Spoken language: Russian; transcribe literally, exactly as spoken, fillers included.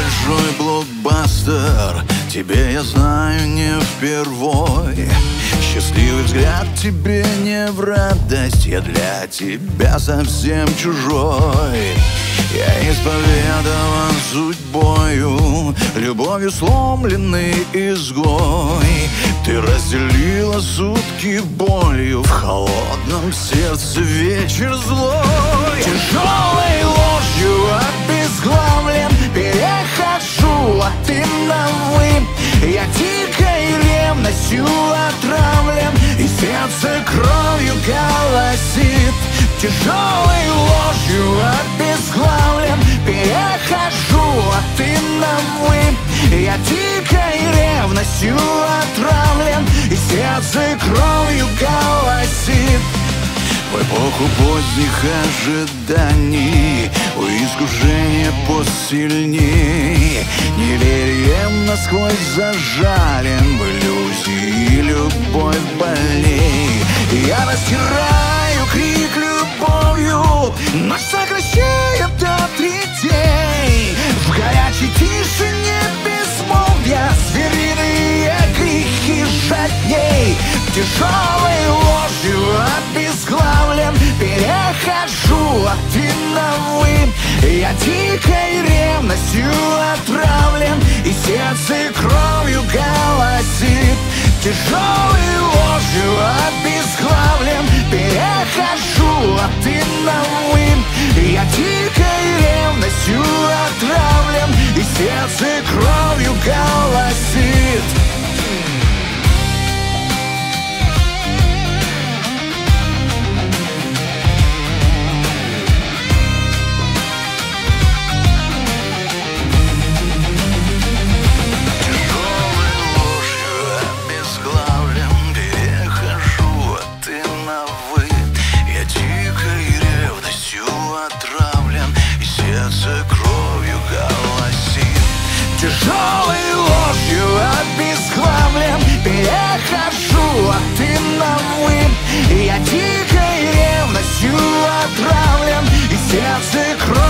большой блокбастер, тебе я знаю не впервой. Счастливый взгляд тебе не в радость, я для тебя совсем чужой. Я исповедован судьбою, любовью сломленный изгой. Ты разделила сутки болью, в холодном сердце вечер злой. Тяжелой ложью обезглавлен, перехожу от «ты» на «вы». Я дикой ревностью отравлен, и сердце кровью голосит. Тяжелой ложью обезглавлен, перехожу от «ты» на «вы». Я дикой ревностью отравлен, и сердце кровью голосит. В эпоху поздних ожиданий, у искушения посильней, неверием насквозь зажален, в иллюзии любовь больней. Я растираю крик любовью, ночь сокращает до третей. В горячей тишине безмолвия звериные грехи жадней. Тяжелой ложью обезглавлен, перехожу от «ты» на «вы». Я дикой ревностью отравлен, и сердце кровью голосит. Тяжелой ложью обезглавлен, перехожу от «ты» на «вы». Я дикой ревностью отравлен, и сердце кровью голосит. Тяжелой ложью обезглавлен, перехожу от «ты» на «вы». Я дикой ревностью отравлен, и сердце кровью